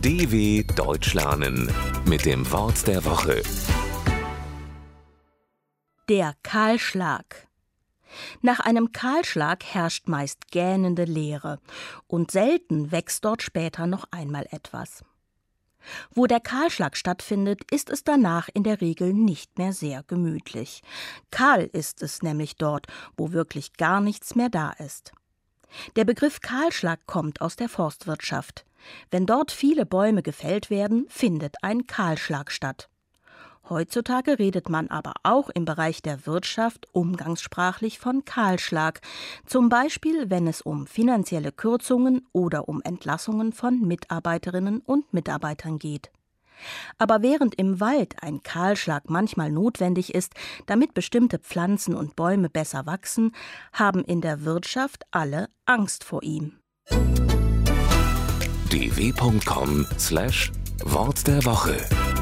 DW Deutsch lernen mit dem Wort der Woche. Der Kahlschlag. Nach einem Kahlschlag herrscht meist gähnende Leere und selten wächst dort später noch einmal etwas. Wo der Kahlschlag stattfindet, ist es danach in der Regel nicht mehr sehr gemütlich. Kahl ist es nämlich dort, wo wirklich gar nichts mehr da ist. Der Begriff Kahlschlag kommt aus der Forstwirtschaft. Wenn dort viele Bäume gefällt werden, findet ein Kahlschlag statt. Heutzutage redet man aber auch im Bereich der Wirtschaft umgangssprachlich von Kahlschlag, zum Beispiel wenn es um finanzielle Kürzungen oder um Entlassungen von Mitarbeiterinnen und Mitarbeitern geht. Aber während im Wald ein Kahlschlag manchmal notwendig ist, damit bestimmte Pflanzen und Bäume besser wachsen, haben in der Wirtschaft alle Angst vor ihm. dw.com/Wort der Woche